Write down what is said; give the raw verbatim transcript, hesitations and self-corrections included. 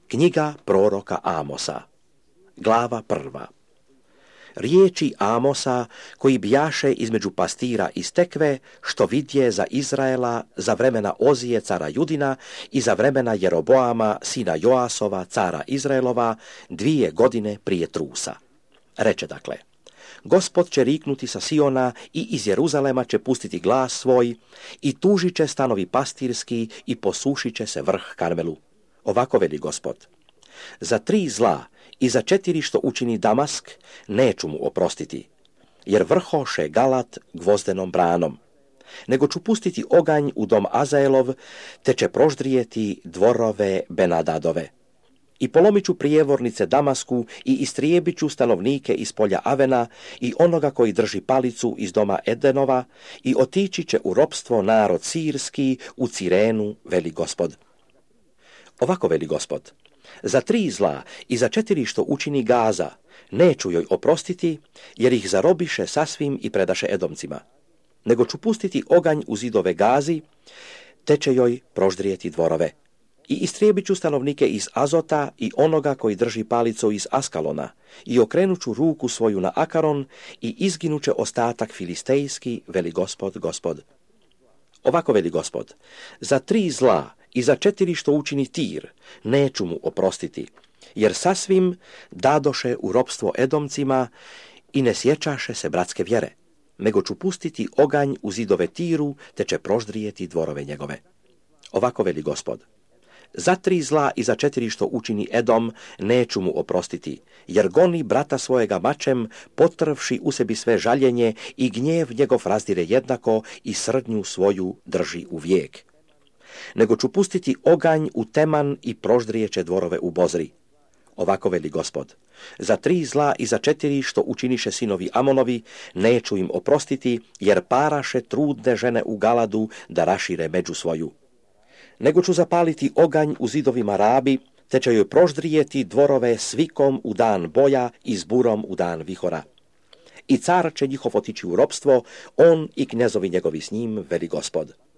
Knjiga proroka Amosa, glava prva. Riječi Amosa koji bijaše između pastira iz Tekve, što vidje za Izraela za vremena Ozije cara Judina i za vremena Jeroboama sina Joasova cara Izraelova, dvije godine prije trusa. Reče dakle: Gospod će riknuti sa Siona i iz Jeruzalema će pustiti glas svoj i tužit će stanovi pastirski i posušit će se vrh Karmelu. Ovako veli Gospod: za tri zla i za četiri što učini Damask neću mu oprostiti, jer vrhoše Galat gvozdenom branom, nego ću pustiti oganj u dom Azaelov, te će proždrijeti dvorove Benadadove. I polomit ću prijevornice Damasku i istrijebit ću stanovnike iz polja Avena i onoga koji drži palicu iz doma Edenova i otići će u ropstvo narod sirski u Cirenu, veli Gospod. Ovako veli Gospod: za tri zla i za četiri što učini Gaza neću joj oprostiti, jer ih zarobiše sasvim i predaše Edomcima, nego ću pustiti oganj u zidove Gazi, te će joj proždrijeti dvorove. I istrijebit ću stanovnike iz Azota i onoga koji drži palicu iz Askalona, i okrenut ću ruku svoju na Akaron i izginut će ostatak filistejski, veli Gospod, Gospod. Ovako veli Gospod: za tri zla i za četiri što učini Tir neću mu oprostiti, jer sasvim dadoše u ropstvo Edomcima i ne sjećaše se bratske vjere, nego ću pustiti oganj u zidove Tiru, te će proždrijeti dvorove njegove. Ovako veli Gospod: za tri zla i za četiri što učini Edom neću mu oprostiti, jer goni brata svojega mačem, potrvši u sebi sve žaljenje i gnjev njegov razdire jednako i srdnju svoju drži u vijek. Nego ću pustiti oganj u Teman i proždrijeće dvorove u Bozri. Ovako veli Gospod: za tri zla i za četiri što učiniše sinovi Amonovi neću im oprostiti, jer paraše trudne žene u Galadu da rašire među svoju. Nego ću zapaliti oganj u zidovima Rabi, te će joj proždrijeti dvorove svikom u dan boja i zburom u dan vihora. I car će njihov otići u ropstvo, on i knjezovi njegovi s njim, veli Gospod.